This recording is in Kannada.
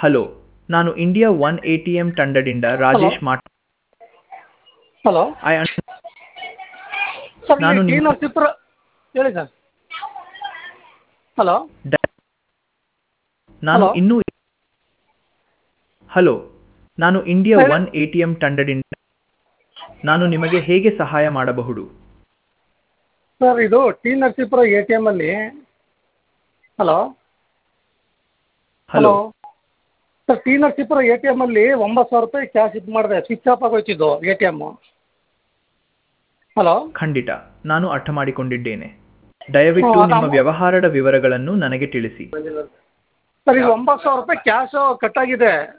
ಹಲೋ, ನಾನು ಇಂಡಿಯಾ ಒನ್ ಎಟಿಎಂ ತಂಡದಿಂದ hello Rajesh hello I sir ನಾನು ಇಲ್ಲಿ ಟಿ ನಿಮ್ಮ ನರಸೀಪುರ ಹೇಳಿ ಸರ್. ಹಲೋ ಡ- ನಾನು ಹಲೋ ಇನ್ನೂ ಹಲೋ, ನಾನು ಇಂಡಿಯಾ ಹೇಳಿ ಒನ್ ಎಟಿಎಂ ತಂಡದಿಂದ ನಾನು ನಿಮಗೆ ಹೇಗೆ ಸಹಾಯ ಮಾಡಬಹುದು? ಸರ್, ಇದು ಟಿ ನರಸೀಪುರ ಎ ಟಿ ಎಮ್ಮಲ್ಲಿ. Hello hello, hello sir, T Narasipura A T ಎಮ್ಮಲ್ಲಿ 9,000 ರೂಪಾಯಿ ಕ್ಯಾಶ್ ಇದು ಮಾಡಿದೆ, ಸ್ವಿಚ್ ಆಫ್ ಆಗೋಯ್ತಿದ್ದು ಎ ಟಿ ಎಮ್ಮು. ಹಲೋ ಖಂಡಿತ, ನಾನು ಅರ್ಥ ಮಾಡಿಕೊಂಡಿದ್ದೇನೆ. ದಯವಿಟ್ಟು ಅದು ನಿಮ್ಮ ವ್ಯವಹಾರದ ವಿವರಗಳನ್ನು ನನಗೆ ತಿಳಿಸಿ. ಸರ್, ಇದು 9,000 ರೂಪಾಯಿ ಕ್ಯಾಶು ಕಟ್ಟಾಗಿದೆ.